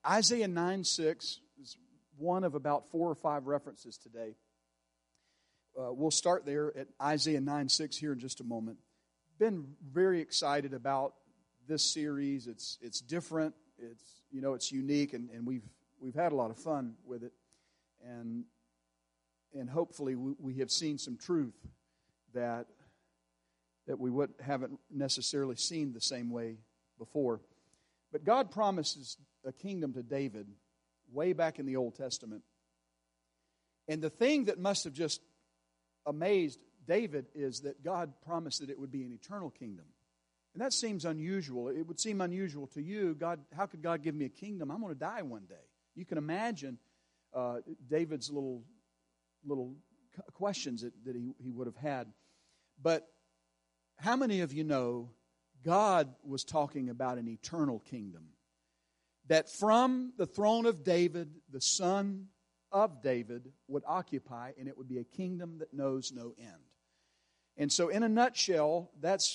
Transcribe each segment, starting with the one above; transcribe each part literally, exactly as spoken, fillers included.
Isaiah nine six is one of about four or five references today. Uh, we'll start there at Isaiah nine six here in just a moment. Been very excited about this series. It's it's different. It's you know it's unique, and, and we've we've had a lot of fun with it, and and hopefully we, we have seen some truth that that we would haven't necessarily seen the same way before. But God promises a kingdom to David way back in the Old Testament, and the thing that must have just amazed David is that God promised that it would be an eternal kingdom. And that seems unusual. It would seem unusual to you. God, how could God give me a kingdom? I'm going to die one day. You can imagine uh, David's little little questions that, that he, he would have had. But how many of you know God was talking about an eternal kingdom? That from the throne of David, the son of David would occupy, and it would be a kingdom that knows no end. And so in a nutshell, that's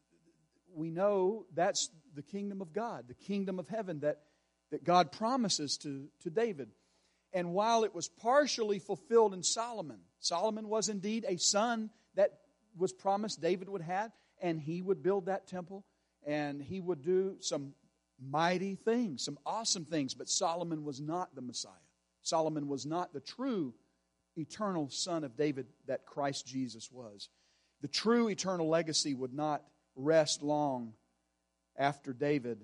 we know that's the kingdom of God, the kingdom of heaven that, that God promises to, to David. And while it was partially fulfilled in Solomon, Solomon was indeed a son that was promised David would have, and he would build that temple, and he would do some mighty things, some awesome things. But Solomon was not the Messiah. Solomon was not the true eternal son of David that Christ Jesus was. The true eternal legacy would not rest long after David,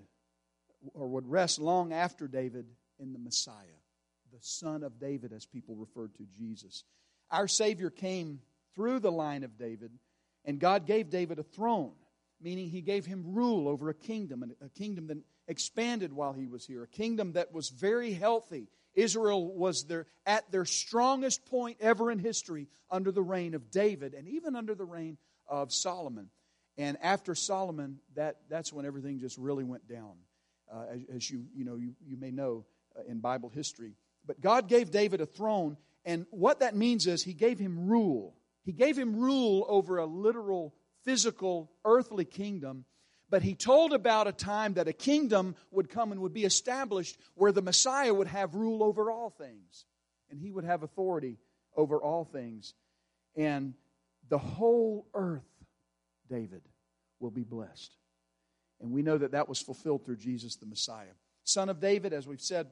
or would rest long after David in the Messiah, the son of David, as people referred to Jesus. Our Savior came through the line of David, and God gave David a throne, meaning He gave him rule over a kingdom, and a kingdom that expanded while he was here, a kingdom that was very healthy. Israel was their, at their strongest point ever in history under the reign of David, and even under the reign of Solomon. And after Solomon, that, that's when everything just really went down, uh, as, as you you know you, you may know uh, in Bible history. But God gave David a throne, and what that means is He gave him rule. He gave him rule over a literal, physical, earthly kingdom. But He told about a time that a kingdom would come and would be established where the Messiah would have rule over all things. And He would have authority over all things. And the whole earth, David, will be blessed. And we know that that was fulfilled through Jesus the Messiah. Son of David, as we've said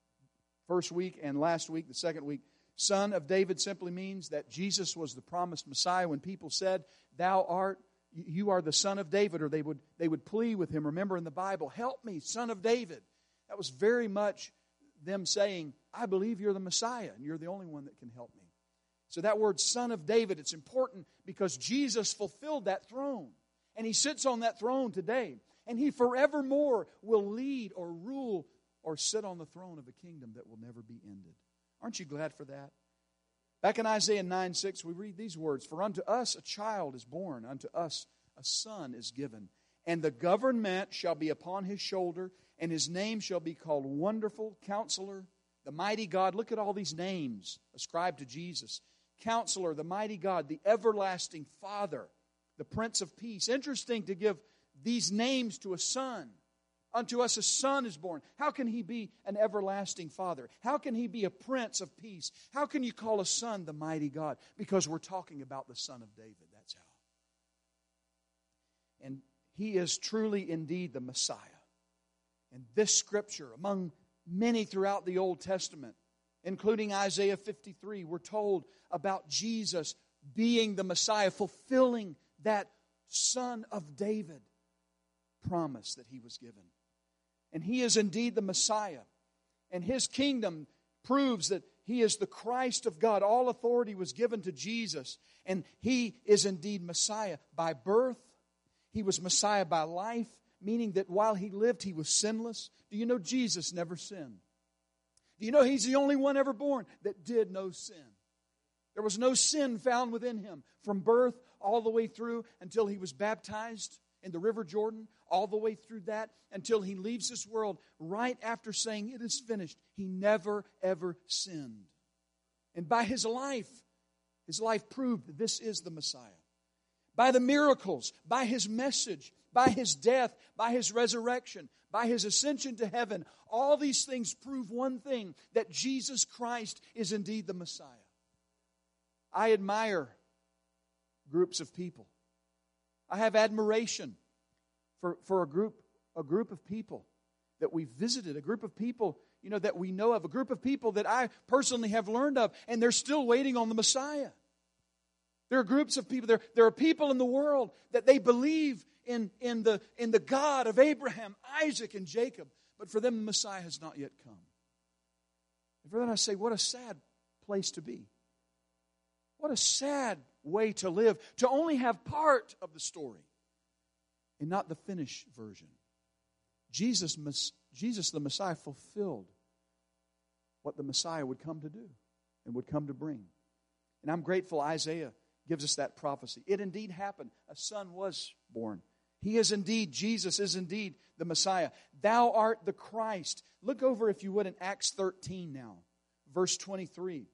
first week and last week, the second week, Son of David simply means that Jesus was the promised Messiah. When people said, "Thou art You are the son of David," or they would they would plea with him. Remember in the Bible, "Help me, son of David." That was very much them saying, "I believe you're the Messiah, and you're the only one that can help me." So that word son of David, it's important because Jesus fulfilled that throne. And He sits on that throne today. And He forevermore will lead or rule or sit on the throne of a kingdom that will never be ended. Aren't you glad for that? Back in Isaiah nine six, we read these words, "For unto us a child is born, unto us a son is given, and the government shall be upon His shoulder, and His name shall be called Wonderful, Counselor, the Mighty God." Look at all these names ascribed to Jesus. Counselor, the Mighty God, the Everlasting Father, the Prince of Peace. Interesting to give these names to a son. Unto us a son is born. How can He be an everlasting Father? How can He be a Prince of Peace? How can you call a son the Mighty God? Because we're talking about the Son of David. That's how. And He is truly indeed the Messiah. And this Scripture, among many throughout the Old Testament, including Isaiah fifty-three, we're told about Jesus being the Messiah, fulfilling that Son of David promise that He was given. And He is indeed the Messiah. And His kingdom proves that He is the Christ of God. All authority was given to Jesus. And He is indeed Messiah by birth. He was Messiah by life, meaning that while He lived, He was sinless. Do you know Jesus never sinned? Do you know He's the only one ever born that did no sin? There was no sin found within Him from birth all the way through until He was baptized in the River Jordan, all the way through that until He leaves this world right after saying it is finished. He never, ever sinned. And by His life, His life proved that this is the Messiah. by the miracles, by His message, by His death, by His resurrection, by His ascension to heaven. All these things prove one thing, that Jesus Christ is indeed the Messiah. I admire groups of people. I have admiration for, for a group, a group of people that we visited, a group of people, you know, that we know of, a group of people that I personally have learned of, and they're still waiting on the Messiah. There are groups of people, there, there are people in the world that they believe in, in, the, in the God of Abraham, Isaac, and Jacob, but for them the Messiah has not yet come. And for them I say, what a sad place to be. What a sad way to live, to only have part of the story and not the finished version. Jesus, Jesus the Messiah fulfilled what the Messiah would come to do and would come to bring. And I'm grateful Isaiah gives us that prophecy. It indeed happened. A son was born. He is indeed, Jesus is indeed the Messiah. Thou art the Christ. Look over, if you would, in Acts thirteen now, verse twenty-three.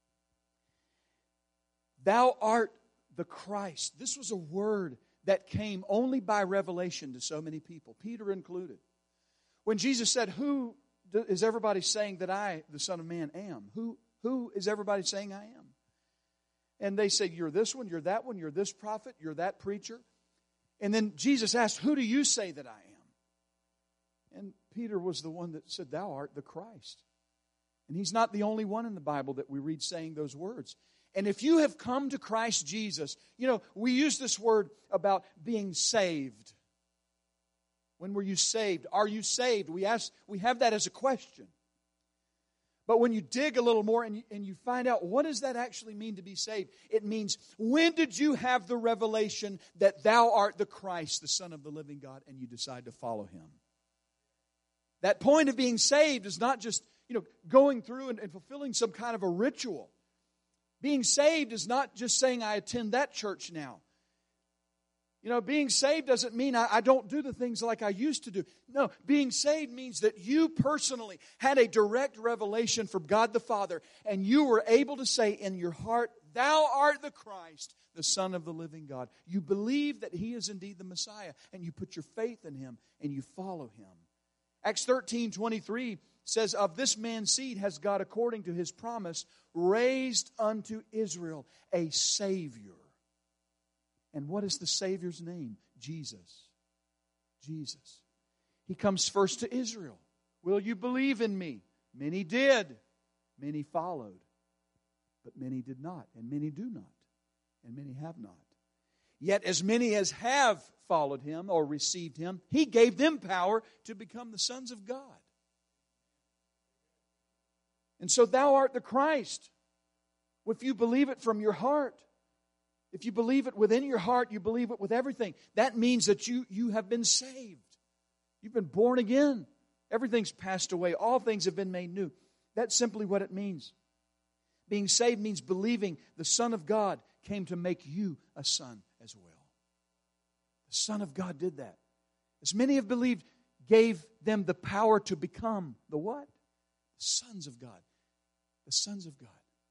Thou art the Christ. This was a word that came only by revelation to so many people, Peter included. When Jesus said, who is everybody saying that I, the Son of Man, am? Who, who is everybody saying I am? And they said, you're this one, you're that one, you're this prophet, you're that preacher. And then Jesus asked, who do you say that I am? And Peter was the one that said, thou art the Christ. And he's not the only one in the Bible that we read saying those words. And if you have come to Christ Jesus, you know, we use this word about being saved. When were you saved? Are you saved? We ask, we have that as a question. But when you dig a little more and you, and you find out what does that actually mean to be saved, it means, when did you have the revelation that thou art the Christ, the Son of the living God, and you decide to follow Him? That point of being saved is not just, you know, going through and, and fulfilling some kind of a ritual. Being saved is not just saying I attend that church now. You know, being saved doesn't mean I, I don't do the things like I used to do. No, being saved means that you personally had a direct revelation from God the Father, and you were able to say in your heart, thou art the Christ, the Son of the living God. You believe that He is indeed the Messiah, and you put your faith in Him, and you follow Him. Acts thirteen twenty-three says, of this man's seed has God, according to His promise, raised unto Israel a Savior. And what is the Savior's name? Jesus. Jesus. He comes first to Israel. Will you believe in me? Many did. Many followed. But many did not. And many do not. And many have not. Yet as many as have followed Him or received Him, He gave them power to become the sons of God. And so thou art the Christ. If you believe it from your heart, if you believe it within your heart, you believe it with everything. That means that you, you have been saved. You've been born again. Everything's passed away. All things have been made new. That's simply what it means. Being saved means believing the Son of God came to make you a son as well. The Son of God did that. As many have believed, gave them the power to become the what? The sons of God. The sons of God.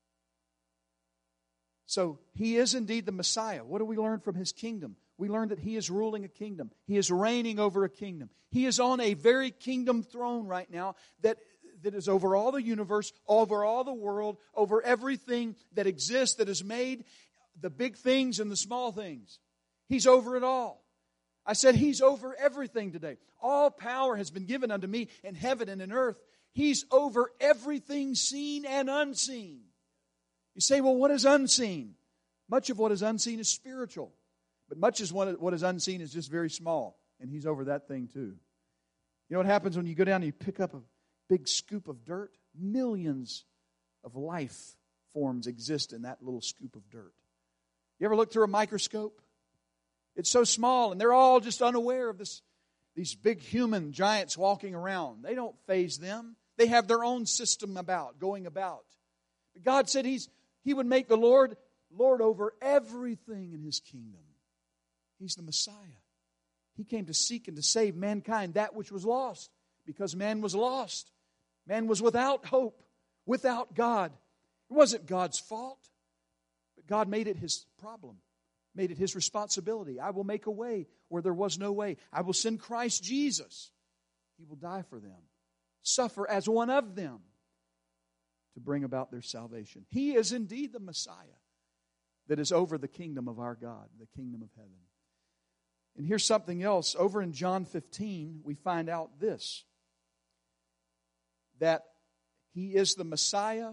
So He is indeed the Messiah. What do we learn from His kingdom? We learn that He is ruling a kingdom. He is reigning over a kingdom. He is on a very kingdom throne right now that, that is over all the universe, over all the world, over everything that exists, that is made, the big things and the small things. He's over it all. I said He's over everything today. All power has been given unto me in heaven and in earth. He's over everything seen and unseen. You say, well, what is unseen? Much of what is unseen is spiritual. But much of what is unseen is just very small. And He's over that thing too. You know what happens when you go down and you pick up a big scoop of dirt? Millions of life forms exist in that little scoop of dirt. You ever look through a microscope? It's so small and they're all just unaware of this. These big human giants walking around. They don't faze them. They have their own system about, going about. But God said He's He would make the Lord Lord over everything in His kingdom. He's the Messiah. He came to seek and to save mankind, that which was lost. Because man was lost. Man was without hope, without God. It wasn't God's fault, but God made it His problem. made it his responsibility. I will make a way where there was no way. I will send Christ Jesus. He will die for them, suffer as one of them to bring about their salvation. He is indeed the Messiah that is over the kingdom of our God, the kingdom of heaven. And here's something else. Over in John fifteen, we find out this, that He is the Messiah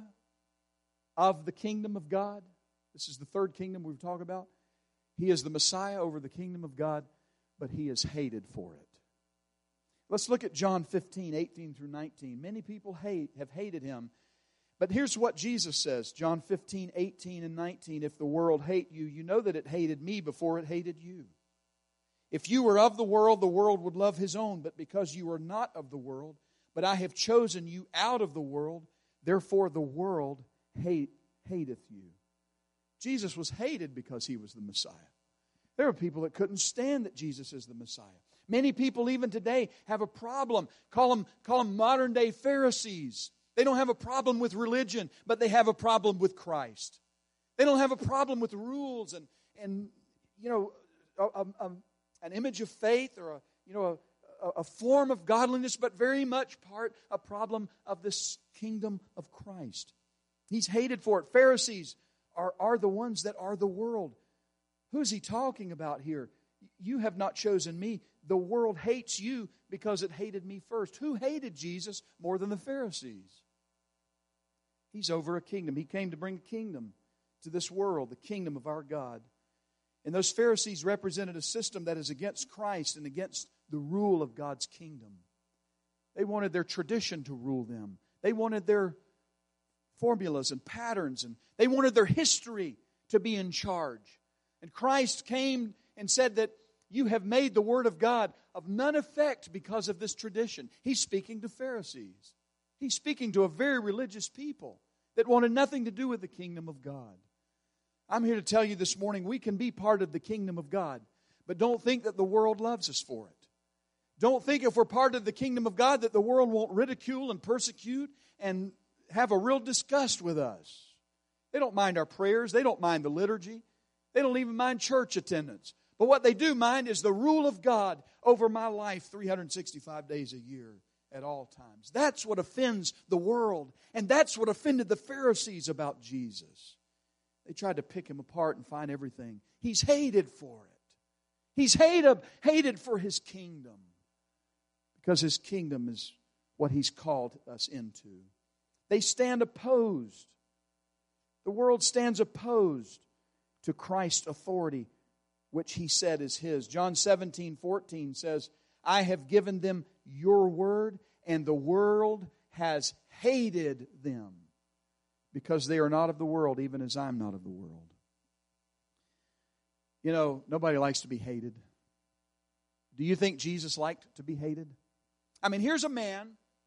of the kingdom of God. This is the third kingdom we've talked about. He is the Messiah over the kingdom of God, but He is hated for it. Let's look at John fifteen, eighteen through nineteen. Many people hate, have hated Him. But here's what Jesus says, John fifteen, eighteen and nineteen. If the world hate you, you know that it hated me before it hated you. If you were of the world, the world would love his own. But because you are not of the world, but I have chosen you out of the world, therefore the world hate, hateth you. Jesus was hated because He was the Messiah. There are people that couldn't stand that Jesus is the Messiah. Many people even today have a problem. Call them, call them modern day Pharisees. They don't have a problem with religion, but they have a problem with Christ. They don't have a problem with rules and, and you know, a, a, an image of faith or a, you know, a, a form of godliness, but very much part a problem of this kingdom of Christ. He's hated for it. Pharisees are, are the ones that are the world. Who's He talking about here? You have not chosen me. The world hates you because it hated me first. Who hated Jesus more than the Pharisees? He's over a kingdom. He came to bring a kingdom to this world, the kingdom of our God. And those Pharisees represented a system that is against Christ and against the rule of God's kingdom. They wanted their tradition to rule them. They wanted their formulas and patterns, and they wanted their history to be in charge. And Christ came and said that you have made the Word of God of none effect because of this tradition. He's speaking to Pharisees. He's speaking to a very religious people that wanted nothing to do with the kingdom of God. I'm here to tell you this morning, we can be part of the kingdom of God, but don't think that the world loves us for it. Don't think if we're part of the kingdom of God that the world won't ridicule and persecute and have a real disgust with us. They don't mind our prayers. They don't mind the liturgy. They don't even mind church attendance. But what they do mind is the rule of God over my life three hundred sixty-five days a year at all times. That's what offends the world. And that's what offended the Pharisees about Jesus. They tried to pick Him apart and find everything. He's hated for it. He's hated, hated for His kingdom. Because His kingdom is what He's called us into. They stand opposed. The world stands opposed to Christ's authority, which He said is His. John seventeen, fourteen says, I have given them your word, and the world has hated them, because they are not of the world, even as I'm not of the world. You know, nobody likes to be hated. Do you think Jesus liked to be hated? I mean, here's a man,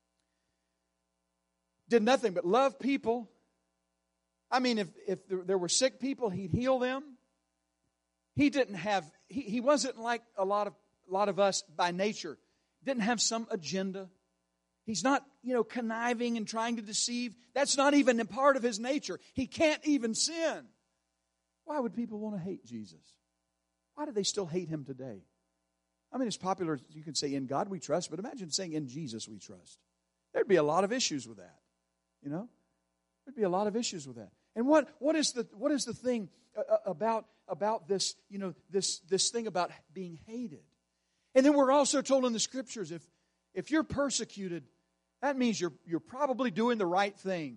did nothing but love people. I mean, if, if there were sick people, He'd heal them. He didn't have, he, he wasn't like a lot of a lot of us by nature. Didn't have some agenda. He's not, you know, conniving and trying to deceive. That's not even a part of His nature. He can't even sin. Why would people want to hate Jesus? Why do they still hate Him today? I mean, it's popular, you can say, in God we trust, but imagine saying, in Jesus we trust. There'd be a lot of issues with that, you know? There'd be a lot of issues with that. And what, what is the what is the thing about, about this, you know, this, this thing about being hated? And then we're also told in the Scriptures, if, if you're persecuted, that means you're, you're probably doing the right thing.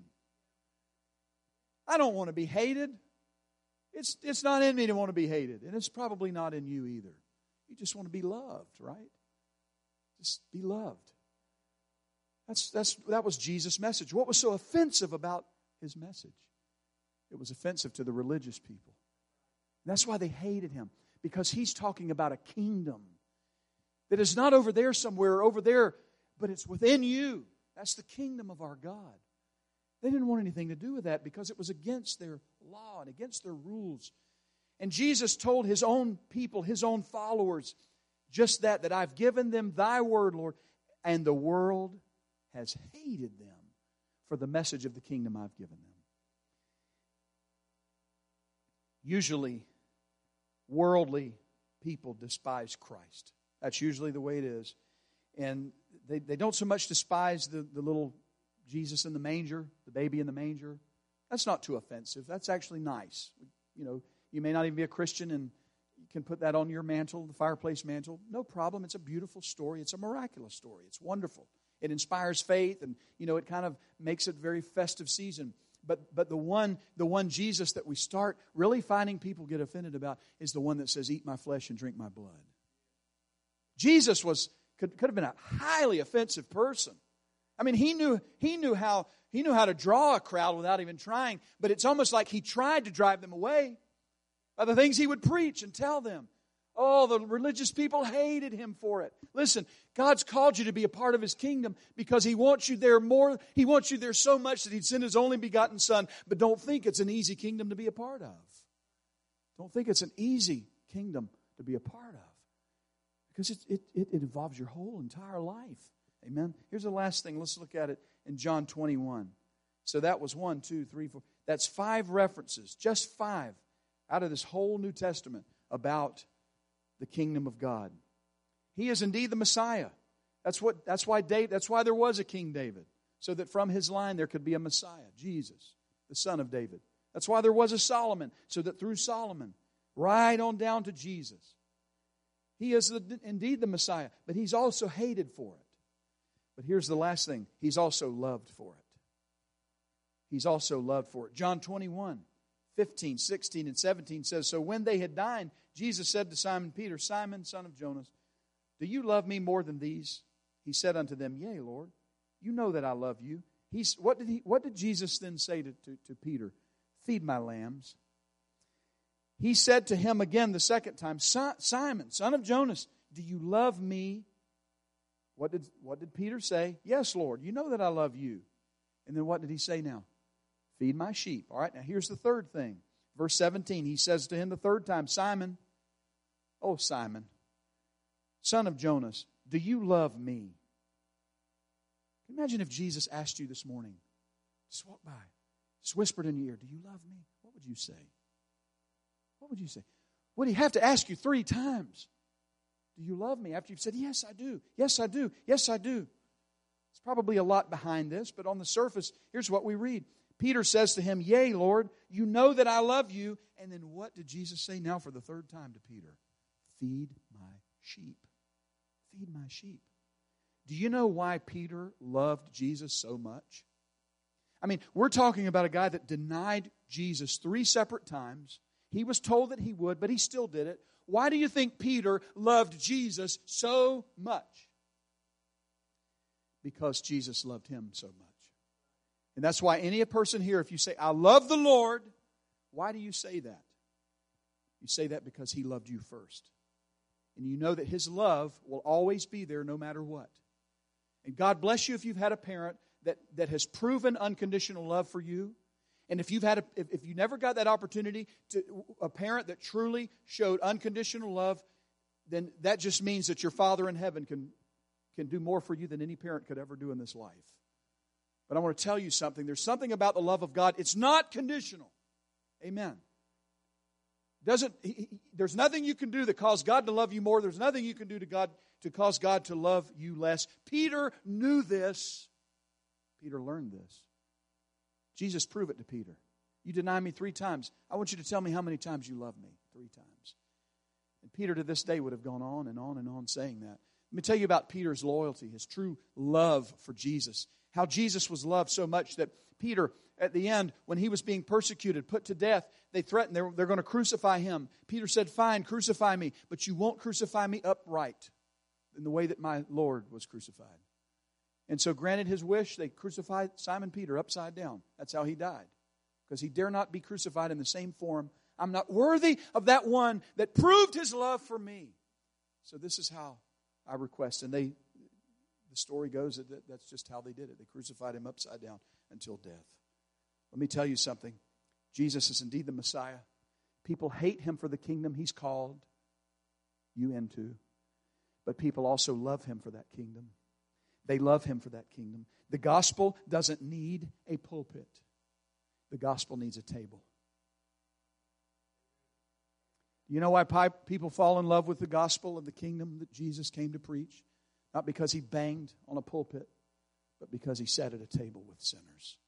I don't want to be hated. It's, it's not in me to want to be hated. And it's probably not in you either. You just want to be loved, right? Just be loved. That's, that's, that was Jesus' message. What was so offensive about His message? It was offensive to the religious people. And that's why they hated Him. Because He's talking about a kingdom that is not over there somewhere or over there, but it's within you. That's the kingdom of our God. They didn't want anything to do with that because it was against their law and against their rules. And Jesus told His own people, His own followers, just that, that I've given them Thy word, Lord, and the world has hated them for the message of the kingdom I've given them. Usually, worldly people despise Christ. That's usually the way it is. And they, they don't so much despise the, the little Jesus in the manger, the baby in the manger. That's not too offensive. That's actually nice. You know, you may not even be a Christian and you can put that on your mantle, the fireplace mantle. No problem. It's a beautiful story. It's a miraculous story. It's wonderful. It inspires faith, and, you know, it kind of makes it a very festive season. But but the one the one Jesus that we start really finding people get offended about is the one that says, eat my flesh and drink my blood. Jesus was could, could have been a highly offensive person. I mean, he knew he knew how he knew how to draw a crowd without even trying, but it's almost like he tried to drive them away by the things he would preach and tell them. Oh, the religious people hated him for it. Listen, God's called you to be a part of His kingdom because He wants you there more. He wants you there so much that He'd send His only begotten Son. But don't think it's an easy kingdom to be a part of. Don't think it's an easy kingdom to be a part of. Because it, it, it, it involves your whole entire life. Amen? Here's the last thing. Let's look at it in John twenty-one. So that was one, two, three, four. That's five references, just five, out of this whole New Testament about the kingdom of God. He is indeed the Messiah. That's what. That's why David, That's why there was a King David, so that from his line there could be a Messiah, Jesus, the son of David. That's why there was a Solomon, so that through Solomon, right on down to Jesus, he is the, indeed the Messiah, but He's also hated for it. But here's the last thing. He's also loved for it. He's also loved for it. John twenty-one, fifteen, sixteen, and seventeen says, so when they had dined, Jesus said to Simon Peter, Simon, son of Jonas, do you love me more than these? He said unto them, yea, Lord, you know that I love you. He's, what did he? What did Jesus then say to, to, to Peter? Feed my lambs. He said to him again the second time, Simon, son of Jonas, do you love me? What did, what did Peter say? Yes, Lord, you know that I love you. And then what did he say now? Feed my sheep. All right, now here's the third thing. Verse seventeen, he says to him the third time, Simon, oh Simon, son of Jonas, do you love me? Imagine if Jesus asked you this morning, just walk by, just whispered in your ear, do you love me? What would you say? What would you say? Would He have to ask you three times? Do you love me? After you've said, yes, I do. Yes, I do. Yes, I do. There's probably a lot behind this, but on the surface, here's what we read. Peter says to him, yea, Lord, you know that I love you. And then what did Jesus say now for the third time to Peter? Feed my sheep. Feed my sheep. Do you know why Peter loved Jesus so much? I mean, we're talking about a guy that denied Jesus three separate times. He was told that he would, but he still did it. Why do you think Peter loved Jesus so much? Because Jesus loved him so much. And that's why any person here, if you say, I love the Lord, why do you say that? You say that because He loved you first. And you know that His love will always be there no matter what. And God bless you if you've had a parent that, that has proven unconditional love for you. And if you've had a, if, if you never got that opportunity to a parent that truly showed unconditional love, then that just means that your Father in heaven can, can do more for you than any parent could ever do in this life. But I want to tell you something. There's something about the love of God. It's not conditional. Amen. Doesn't he, he, there's nothing you can do that cause God to love you more. There's nothing you can do to God to cause God to love you less. Peter knew this. Peter learned this. Jesus proved it to Peter. You deny me three times. I want you to tell me how many times you love me. Three times. And Peter to this day would have gone on and on and on saying that. Let me tell you about Peter's loyalty, his true love for Jesus. How Jesus was loved so much that Peter, at the end, when he was being persecuted, put to death, they threatened they're, they're going to crucify him. Peter said, fine, crucify me, but you won't crucify me upright in the way that my Lord was crucified. And so granted his wish, they crucified Simon Peter upside down. That's how he died. Because he dare not be crucified in the same form. I'm not worthy of that one that proved his love for me. So this is how I request. And they, the story goes that that's just how they did it. They crucified him upside down until death. Let me tell you something. Jesus is indeed the Messiah. People hate Him for the kingdom He's called you into. But people also love Him for that kingdom. They love Him for that kingdom. The gospel doesn't need a pulpit. The gospel needs a table. Do you know why people fall in love with the gospel of the kingdom that Jesus came to preach? Not because he banged on a pulpit, but because he sat at a table with sinners.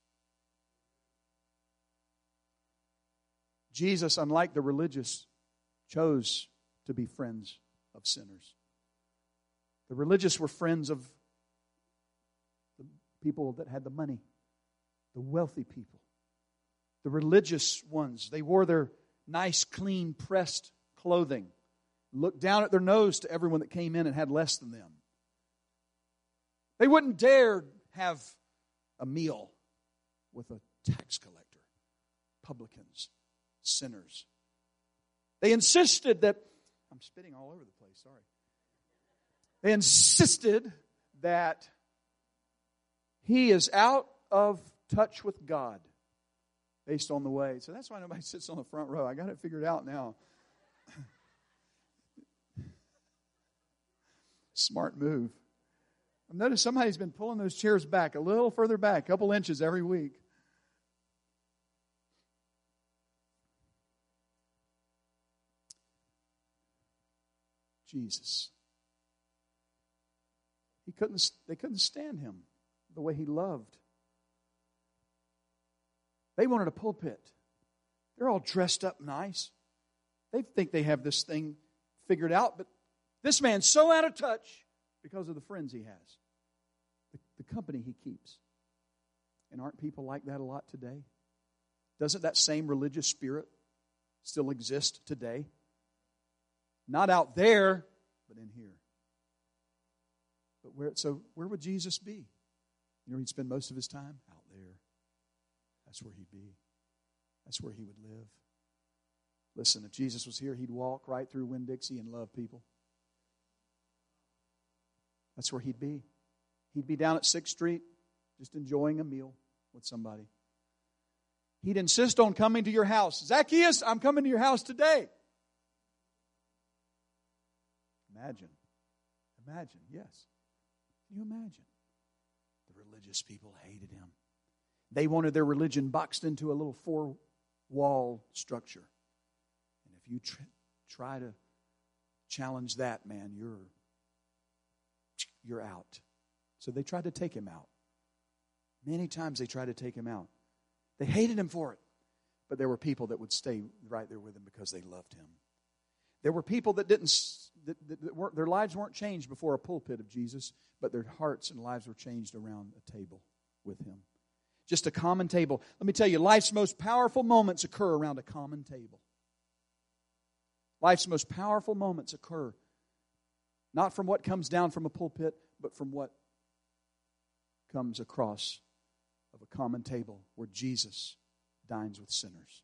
Jesus, unlike the religious, chose to be friends of sinners. The religious were friends of the people that had the money, the wealthy people. The religious ones, they wore their nice, clean, pressed clothing, looked down at their nose to everyone that came in and had less than them. They wouldn't dare have a meal with a tax collector, publicans, sinners. They insisted that, I'm spitting all over the place, sorry. They insisted that he is out of touch with God based on the way. So that's why nobody sits on the front row. I got it figured out now. Smart move. I've noticed somebody's been pulling those chairs back a little further back, a couple inches every week. Jesus. He couldn't, they couldn't stand him the way he loved. They wanted a pulpit. They're all dressed up nice. They think they have this thing figured out, but this man's so out of touch because of the friends he has, the, the company he keeps. And aren't people like that a lot today? Doesn't that same religious spirit still exist today? Not out there, but in here. But where? So where would Jesus be? You know, he'd spend most of his time out there. That's where he'd be. That's where he would live. Listen, if Jesus was here, he'd walk right through Winn-Dixie and love people. That's where he'd be. He'd be down at sixth Street, just enjoying a meal with somebody. He'd insist on coming to your house. Zacchaeus, I'm coming to your house today. Imagine. Imagine, yes. Can you imagine? The religious people hated him. They wanted their religion boxed into a little four-wall structure. And if you tr- try to challenge that, man, you're, you're out. So they tried to take him out. Many times they tried to take him out. They hated him for it. But there were people that would stay right there with him because they loved him. There were people that didn't, that, that, that weren't, their lives weren't changed before a pulpit of Jesus, but their hearts and lives were changed around a table with him. Just a common table. Let me tell you, life's most powerful moments occur around a common table. Life's most powerful moments occur not from what comes down from a pulpit, but from what comes across of a common table where Jesus dines with sinners.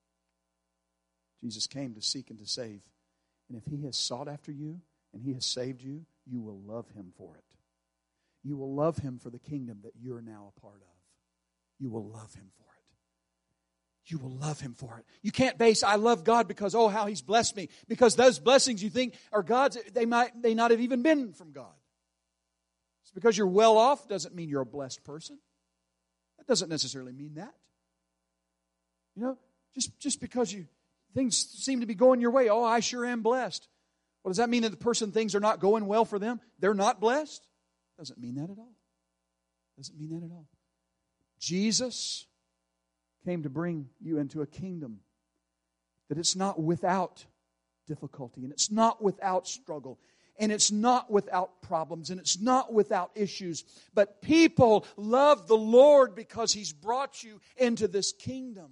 Jesus came to seek and to save. And if he has sought after you and he has saved you, you will love him for it. You will love him for the kingdom that you're now a part of. You will love him for it. You will love him for it. You can't base, I love God because, oh, how he's blessed me. Because those blessings you think are God's, they might they not have even been from God. It's because you're well off doesn't mean you're a blessed person. That doesn't necessarily mean that. You know, just, just because you things seem to be going your way, oh, I sure am blessed. Well, does that mean that the person things are not going well for them? They're not blessed? Doesn't mean that at all. Doesn't mean that at all. Jesus came to bring you into a kingdom that it's not without difficulty, and it's not without struggle, and it's not without problems, and it's not without issues. But people love the Lord because he's brought you into this kingdom.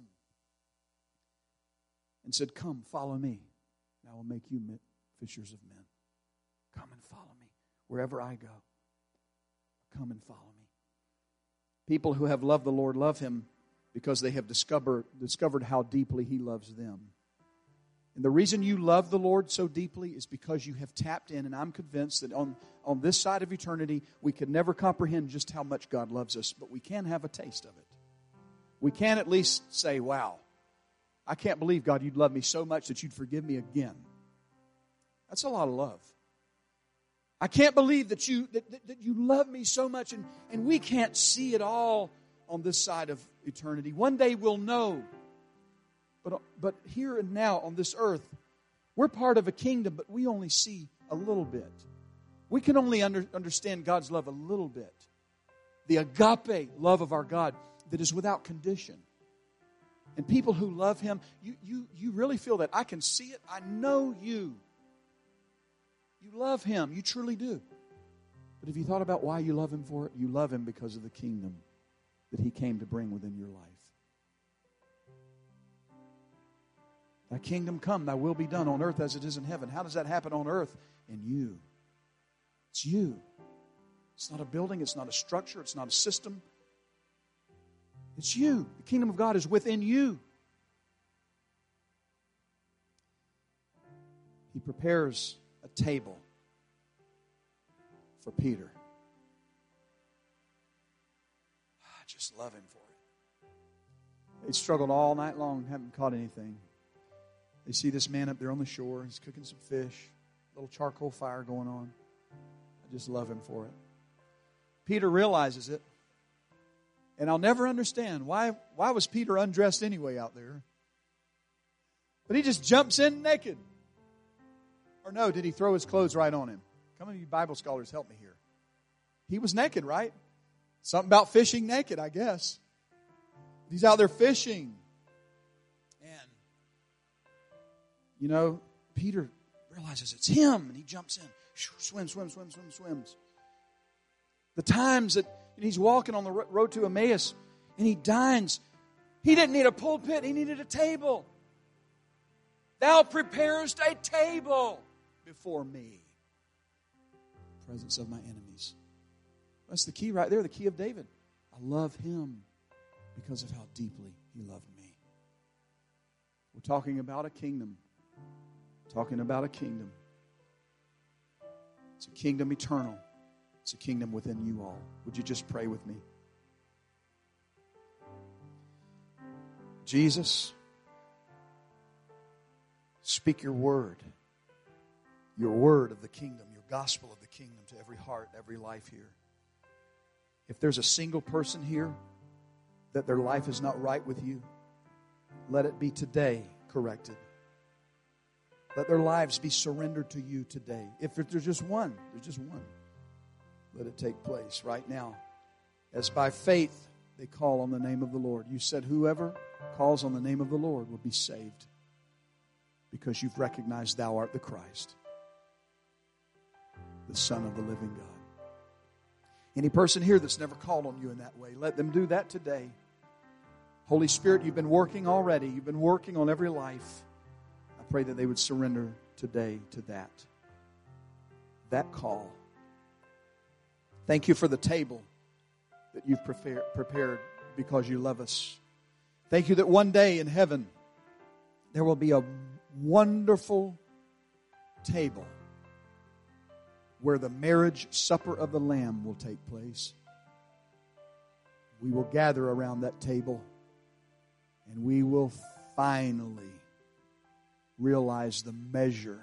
And said, come, follow me, and I will make you fishers of men. Come and follow me wherever I go. Come and follow me. People who have loved the Lord love him because they have discovered, discovered how deeply he loves them. And the reason you love the Lord so deeply is because you have tapped in, and I'm convinced that on, on this side of eternity, we could never comprehend just how much God loves us, but we can have a taste of it. We can at least say, wow, I can't believe, God, you'd love me so much that you'd forgive me again. That's a lot of love. I can't believe that you that, that, that you love me so much, and, and we can't see it all on this side of eternity. One day we'll know. But, but here and now on this earth, We're part of a kingdom, but we only see a little bit. We can only under, understand God's love a little bit. The agape love of our God that is without condition. And people who love Him, you, you, you really feel that. I can see it. I know you. You love Him. You truly do. But have you thought about why you love Him for it? You love Him because of the kingdom that He came to bring within your life. Thy kingdom come, thy will be done on earth as it is in heaven. How does that happen on earth? In you. It's you. It's not a building. It's not a structure. It's not a system. It's you. The kingdom of God is within you. He prepares a table for Peter. I just love him for it. They struggled all night long, haven't caught anything. They see this man up there on the shore. He's cooking some fish. A little charcoal fire going on. I just love him for it. Peter realizes it. And I'll never understand why, why was Peter undressed anyway out there? But he just jumps in naked. Or no, did he throw his clothes right on him? Come on, you Bible scholars, help me here. He was naked, right? Something about fishing naked, I guess. He's out there fishing. And, you know, Peter realizes it's him, and he jumps in. Swims, swims, swims, swims, swims. The times that he's walking on the road to Emmaus, and he dines. He didn't need a pulpit, he needed a table. Thou preparest a table before me. Presence of my enemies. That's the key right there, the key of David. I love him because of how deeply he loved me. We're talking about a kingdom. Talking about a kingdom. It's a kingdom eternal. It's a kingdom within you all. Would you just pray with me? Jesus, speak your word. Your word of the kingdom, your gospel of the kingdom to every heart, every life here. If there's a single person here that their life is not right with you, let it be today corrected. Let their lives be surrendered to you today. If there's just one, there's just one. Let it take place right now. As by faith they call on the name of the Lord. You said whoever calls on the name of the Lord will be saved because you've recognized thou art the Christ, the Son of the living God. Any person here that's never called on you in that way, let them do that today. Holy Spirit, you've been working already. You've been working on every life. I pray that they would surrender today to that. That call. Thank you for the table that you've prepared because you love us. Thank you that one day in heaven there will be a wonderful table where the marriage supper of the Lamb will take place. We will gather around that table and we will finally realize the measure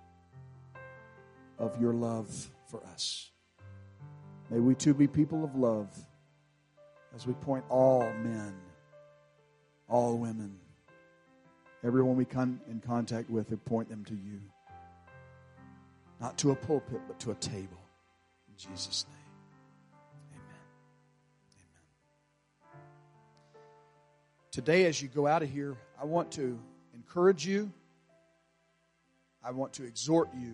of your love for us. May we too be people of love as we point all men, all women, everyone we come in contact with, and point them to you. Not to a pulpit, but to a table. In Jesus' name, amen. Amen. Today, as you go out of here, I want to encourage you. I want to exhort you.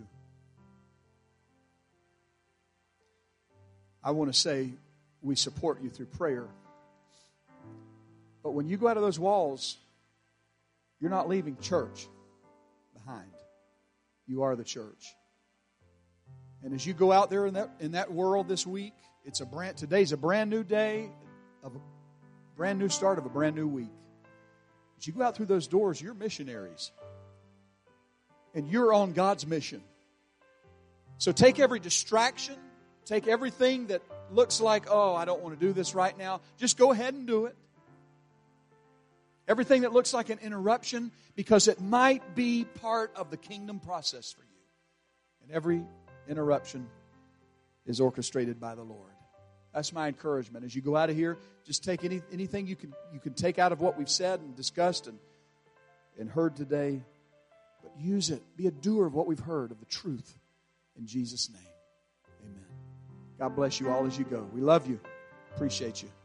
I want to say we support you through prayer. But when you go out of those walls, you're not leaving church behind. You are the church. And as you go out there in that in that world this week, it's a brand today's a brand new day of a brand new start of a brand new week. As you go out through those doors, you're missionaries. And you're on God's mission. So take every distraction, take everything that looks like, oh, I don't want to do this right now. Just go ahead and do it. Everything that looks like an interruption, because it might be part of the kingdom process for you. And every interruption is orchestrated by the Lord. That's my encouragement. As you go out of here, just take any anything you can you can take out of what we've said and discussed and, and heard today. but use it. Be a doer of what we've heard, of the truth. In Jesus' name, amen. God bless you all as you go. We love you. Appreciate you.